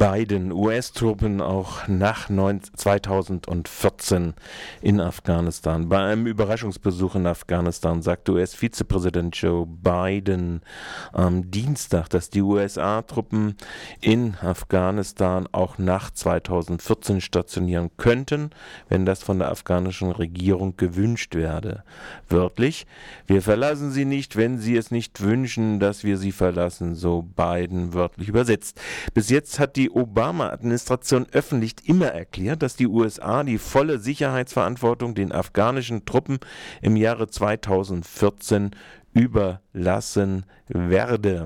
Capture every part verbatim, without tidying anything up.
Biden, U S-Truppen auch nach zweitausendvierzehn in Afghanistan. Bei einem Überraschungsbesuch in Afghanistan sagte U S-Vizepräsident Joe Biden am Dienstag, dass die U S A-Truppen in Afghanistan auch nach zweitausendvierzehn stationieren könnten, wenn das von der afghanischen Regierung gewünscht werde. Wörtlich: Wir verlassen sie nicht, wenn sie es nicht wünschen, dass wir sie verlassen, so Biden wörtlich übersetzt. Bis jetzt hat die Obama-Administration öffentlich immer erklärt, dass die U S A die volle Sicherheitsverantwortung den afghanischen Truppen im Jahre zweitausendvierzehn überlassen werde.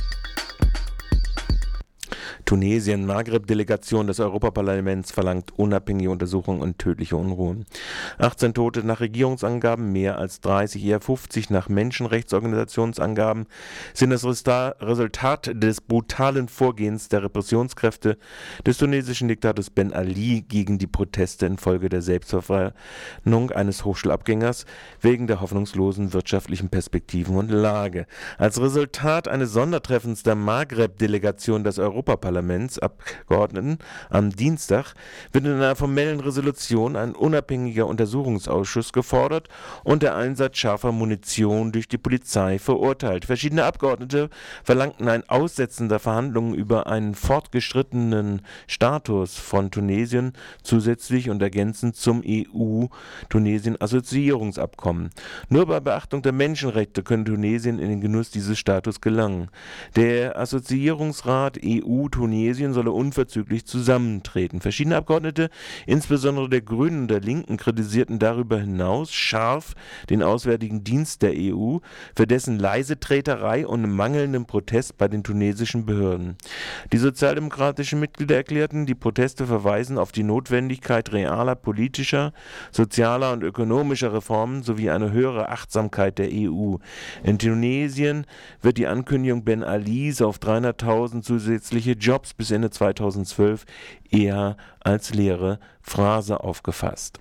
Tunesien, Maghreb-Delegation des Europaparlaments verlangt unabhängige Untersuchungen und tödliche Unruhen. achtzehn Tote nach Regierungsangaben, mehr als dreißig, eher fünfzig nach Menschenrechtsorganisationsangaben, sind das Resultat des brutalen Vorgehens der Repressionskräfte des tunesischen Diktators Ben Ali gegen die Proteste infolge der Selbstverbrennung eines Hochschulabgängers wegen der hoffnungslosen wirtschaftlichen Perspektiven und Lage. Als Resultat eines Sondertreffens der Maghreb-Delegation des Europaparlaments Abgeordneten am Dienstag wird in einer formellen Resolution ein unabhängiger Untersuchungsausschuss gefordert und der Einsatz scharfer Munition durch die Polizei verurteilt. Verschiedene Abgeordnete verlangten ein Aussetzen der Verhandlungen über einen fortgeschrittenen Status von Tunesien zusätzlich und ergänzend zum E U-Tunesien-Assoziierungsabkommen. Nur bei Beachtung der Menschenrechte können Tunesien in den Genuss dieses Status gelangen. Der Assoziierungsrat E U-Tunesien solle unverzüglich zusammentreten. Verschiedene Abgeordnete, insbesondere der Grünen und der Linken, kritisierten darüber hinaus scharf den Auswärtigen Dienst der E U für dessen leise Treterei und mangelnden Protest bei den tunesischen Behörden. Die sozialdemokratischen Mitglieder erklärten, die Proteste verweisen auf die Notwendigkeit realer politischer, sozialer und ökonomischer Reformen sowie eine höhere Achtsamkeit der E U. In Tunesien wird die Ankündigung Ben Alis auf dreihunderttausend zusätzliche Jobs bis Ende zweitausendzwölf eher als leere Phrase aufgefasst.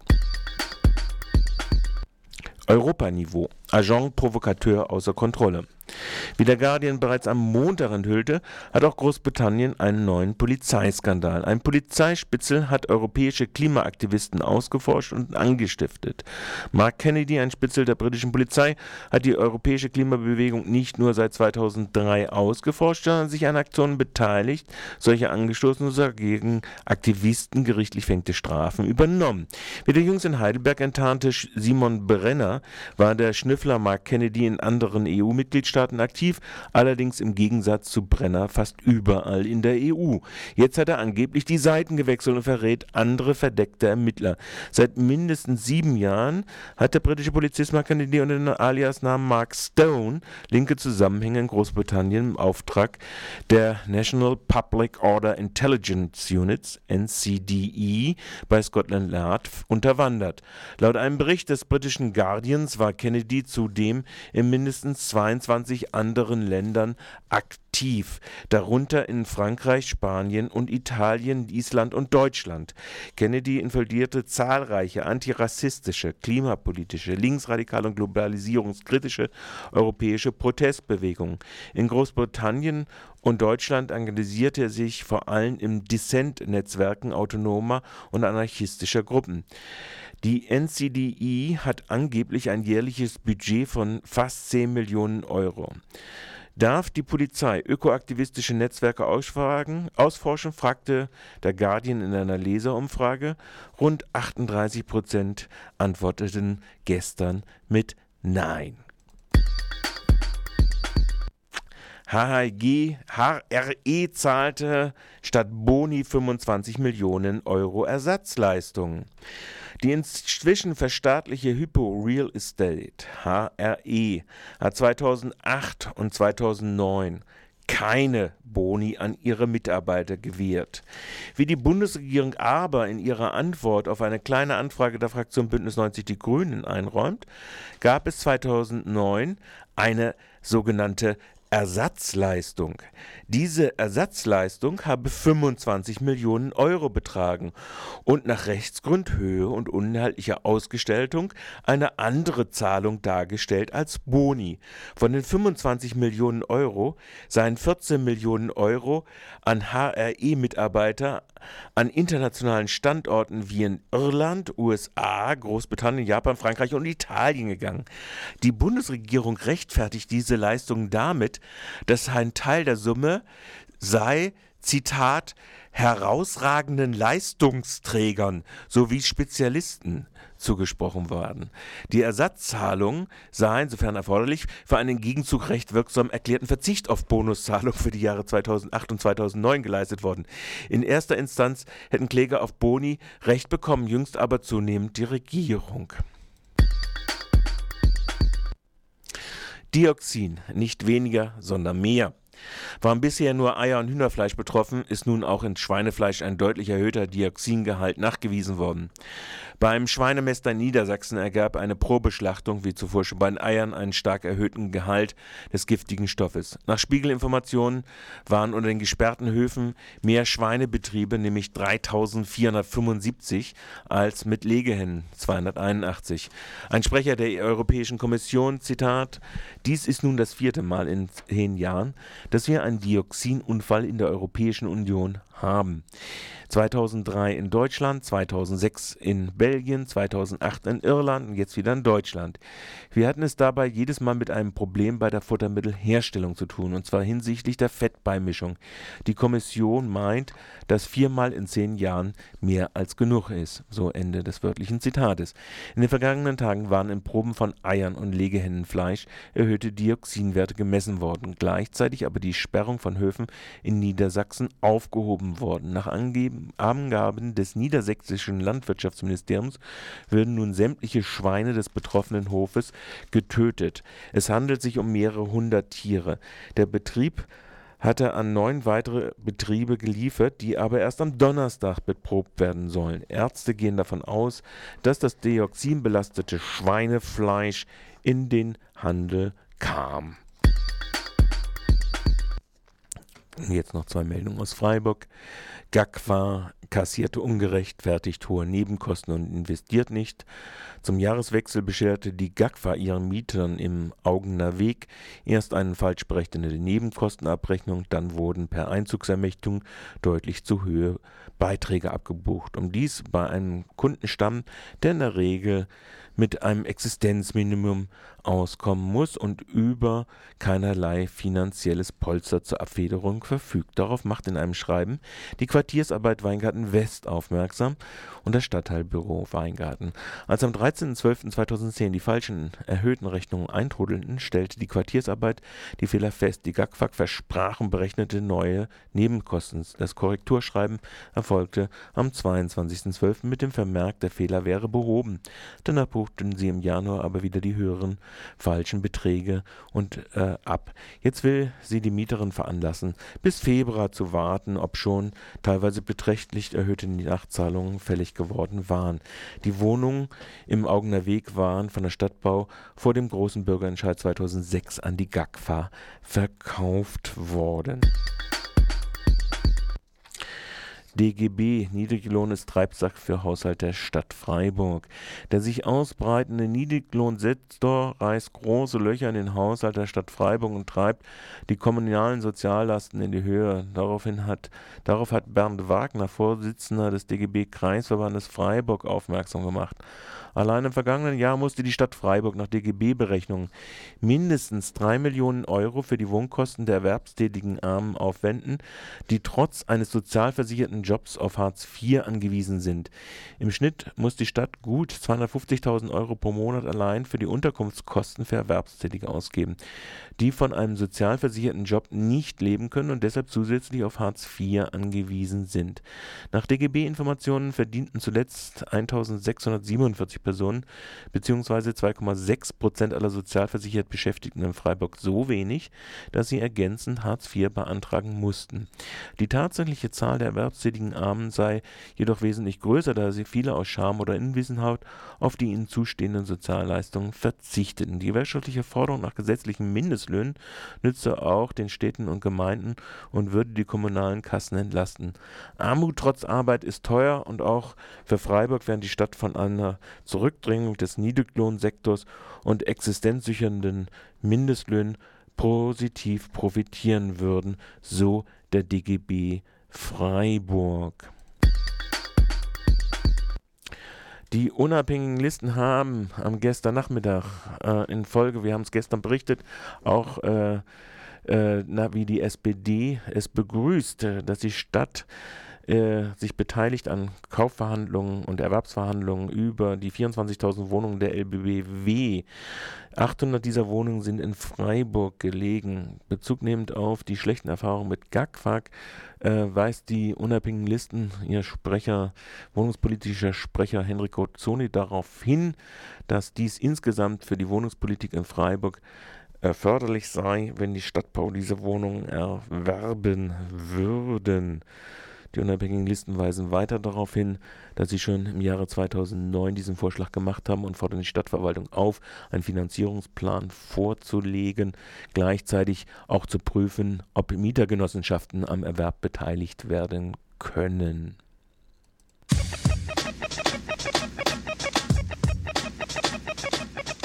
Europaniveau. Agent Provocateur außer Kontrolle. Wie der Guardian bereits am Montag enthüllte, hat auch Großbritannien einen neuen Polizeiskandal. Ein Polizeispitzel hat europäische Klimaaktivisten ausgeforscht und angestiftet. Mark Kennedy, ein Spitzel der britischen Polizei, hat die europäische Klimabewegung nicht nur seit zweitausenddrei ausgeforscht, sondern sich an Aktionen beteiligt, solche angestoßen und sogar gegen Aktivisten gerichtlich verhängte Strafen übernommen. Wie der jüngst in Heidelberg enttarnte Simon Brenner war der Schnüffler Mark Kennedy in anderen E U-Mitgliedstaaten aktiv, allerdings im Gegensatz zu Brenner fast überall in der E U. Jetzt hat er angeblich die Seiten gewechselt und verrät andere verdeckte Ermittler. Seit mindestens sieben Jahren hat der britische Polizist Mark Kennedy unter dem Aliasnamen Mark Stone linke Zusammenhänge in Großbritannien im Auftrag der National Public Order Intelligence Units, N C D E, bei Scotland Yard unterwandert. Laut einem Bericht des britischen Guardians war Kennedy zudem in mindestens zweiundzwanzig anderen Ländern aktiv, darunter in Frankreich, Spanien und Italien, Island und Deutschland. Kennedy infiltrierte zahlreiche antirassistische, klimapolitische, linksradikale und globalisierungskritische europäische Protestbewegungen. In Großbritannien und Deutschland engagierte er sich vor allem im Dissent-Netzwerken autonomer und anarchistischer Gruppen. Die N C D E hat angeblich ein jährliches Budget von fast zehn Millionen Euro. Darf die Polizei ökoaktivistische Netzwerke ausfragen, ausforschen, fragte der Guardian in einer Leserumfrage. Rund achtunddreißig Prozent antworteten gestern mit Nein. H R E zahlte statt Boni fünfundzwanzig Millionen Euro Ersatzleistungen. Die inzwischen verstaatliche Hypo Real Estate, H R E, hat zweitausendacht und zweitausendneun keine Boni an ihre Mitarbeiter gewährt. Wie die Bundesregierung aber in ihrer Antwort auf eine kleine Anfrage der Fraktion Bündnis neunzig Die Grünen einräumt, gab es zweitausendneun eine sogenannte Ersatzleistung. Diese Ersatzleistung habe fünfundzwanzig Millionen Euro betragen und nach Rechtsgrundhöhe und inhaltlicher Ausgestaltung eine andere Zahlung dargestellt als Boni. Von den fünfundzwanzig Millionen Euro seien vierzehn Millionen Euro an H R E-Mitarbeiter an internationalen Standorten wie in Irland, U S A, Großbritannien, Japan, Frankreich und Italien gegangen. Die Bundesregierung rechtfertigt diese Leistungen damit, dass ein Teil der Summe sei, Zitat, herausragenden Leistungsträgern sowie Spezialisten zugesprochen worden. Die Ersatzzahlung sei insofern erforderlich für einen im Gegenzug recht wirksam erklärten Verzicht auf Bonuszahlung für die Jahre zweitausendacht und zweitausendneun geleistet worden. In erster Instanz hätten Kläger auf Boni Recht bekommen, jüngst aber zunehmend die Regierung. Dioxin, nicht weniger, sondern mehr. Waren bisher nur Eier und Hühnerfleisch betroffen, ist nun auch in Schweinefleisch ein deutlich erhöhter Dioxingehalt nachgewiesen worden. Beim Schweinemester in Niedersachsen ergab eine Probeschlachtung, wie zuvor schon bei den Eiern, einen stark erhöhten Gehalt des giftigen Stoffes. Nach Spiegelinformationen waren unter den gesperrten Höfen mehr Schweinebetriebe, nämlich dreitausendvierhundertfünfundsiebzig, als mit Legehennen zweihunderteinundachtzig. Ein Sprecher der Europäischen Kommission, Zitat, dies ist nun das vierte Mal in zehn Jahren, dass wir einen Dioxinunfall in der Europäischen Union haben. zweitausenddrei in Deutschland, zweitausendsechs in Belgien, zweitausendacht in Irland und jetzt wieder in Deutschland. Wir hatten es dabei jedes Mal mit einem Problem bei der Futtermittelherstellung zu tun, und zwar hinsichtlich der Fettbeimischung. Die Kommission meint, dass viermal in zehn Jahren mehr als genug ist. So Ende des wörtlichen Zitates. In den vergangenen Tagen waren in Proben von Eiern und Legehennenfleisch erhöhte Dioxinwerte gemessen worden, gleichzeitig aber die Sperrung von Höfen in Niedersachsen aufgehoben worden. Nach Angeben Angaben des niedersächsischen Landwirtschaftsministeriums würden nun sämtliche Schweine des betroffenen Hofes getötet. Es handelt sich um mehrere hundert Tiere. Der Betrieb hatte an neun weitere Betriebe geliefert, die aber erst am Donnerstag beprobt werden sollen. Ärzte gehen davon aus, dass das dioxinbelastete Schweinefleisch in den Handel kam. Jetzt noch zwei Meldungen aus Freiburg. G A G W A kassierte ungerechtfertigt hohe Nebenkosten und investiert nicht. Zum Jahreswechsel bescherte die G A G W A ihren Mietern im Augener Weg erst eine falsch berechnete Nebenkostenabrechnung, dann wurden per Einzugsermächtigung deutlich zu hohe Beiträge abgebucht. Um dies bei einem Kundenstamm, der in der Regel mit einem Existenzminimum auskommen muss und über keinerlei finanzielles Polster zur Abfederung verfügt. Darauf macht in einem Schreiben die Quartiersarbeit Weingarten West aufmerksam und das Stadtteilbüro Weingarten. Als am dreizehnten zwölften zweitausendzehn die falschen erhöhten Rechnungen eintrudelten, stellte die Quartiersarbeit die Fehler fest. Die G A G W A versprachen berechnete neue Nebenkosten. Das Korrekturschreiben erfolgte am zweiundzwanzigsten zwölften mit dem Vermerk, der Fehler wäre behoben. Danach buchten sie im Januar aber wieder die höheren falschen Beträge und äh, ab. Jetzt will sie die Mieterin veranlassen, bis Februar zu warten, obschon teilweise beträchtlich erhöhte Nachzahlungen fällig geworden waren. Die Wohnungen im Augener Weg waren von der Stadtbau vor dem großen Bürgerentscheid zweitausendsechs an die G A G W A verkauft worden. D G B, Niedriglohn ist Treibsack für Haushalt der Stadt Freiburg. Der sich ausbreitende Niedriglohnsektor reißt große Löcher in den Haushalt der Stadt Freiburg und treibt die kommunalen Soziallasten in die Höhe. Daraufhin hat, darauf hat Bernd Wagner, Vorsitzender des D G B-Kreisverbandes Freiburg, aufmerksam gemacht. Allein im vergangenen Jahr musste die Stadt Freiburg nach D G B-Berechnungen mindestens drei Millionen Euro für die Wohnkosten der erwerbstätigen Armen aufwenden, die trotz eines sozialversicherten Jobs auf Hartz vier angewiesen sind. Im Schnitt muss die Stadt gut zweihundertfünfzigtausend Euro pro Monat allein für die Unterkunftskosten für Erwerbstätige ausgeben, die von einem sozialversicherten Job nicht leben können und deshalb zusätzlich auf Hartz vier angewiesen sind. Nach D G B-Informationen verdienten zuletzt eintausendsechshundertsiebenundvierzig Personen bzw. zwei Komma sechs Prozent aller sozialversichert Beschäftigten in Freiburg so wenig, dass sie ergänzend Hartz vier beantragen mussten. Die tatsächliche Zahl der Erwerbstätigen vielfältigen Armen sei jedoch wesentlich größer, da sie viele aus Scham oder Unwissenheit auf die ihnen zustehenden Sozialleistungen verzichteten. Die gewerkschaftliche Forderung nach gesetzlichen Mindestlöhnen nütze auch den Städten und Gemeinden und würde die kommunalen Kassen entlasten. Armut trotz Arbeit ist teuer und auch für Freiburg während die Stadt von einer Zurückdrängung des Niedriglohnsektors und existenzsichernden Mindestlöhnen positiv profitieren würden, so der D G B Freiburg. Die unabhängigen Listen haben am gestern Nachmittag äh, in Folge, wir haben es gestern berichtet, auch äh, äh, na, wie die S P D es begrüßt, äh, dass die Stadt äh, sich beteiligt an Kaufverhandlungen und Erwerbsverhandlungen über die vierundzwanzigtausend Wohnungen der L B B W. achthundert dieser Wohnungen sind in Freiburg gelegen. Bezug nehmend auf die schlechten Erfahrungen mit G A G F A G äh, weist die unabhängigen Listen, ihr Sprecher, wohnungspolitischer Sprecher Henrik Rozzoni darauf hin, dass dies insgesamt für die Wohnungspolitik in Freiburg förderlich sei, wenn die Stadtbau diese Wohnungen erwerben würden. Die unabhängigen Listen weisen weiter darauf hin, dass sie schon im Jahre zweitausendneun diesen Vorschlag gemacht haben und fordern die Stadtverwaltung auf, einen Finanzierungsplan vorzulegen, gleichzeitig auch zu prüfen, ob Mietergenossenschaften am Erwerb beteiligt werden können.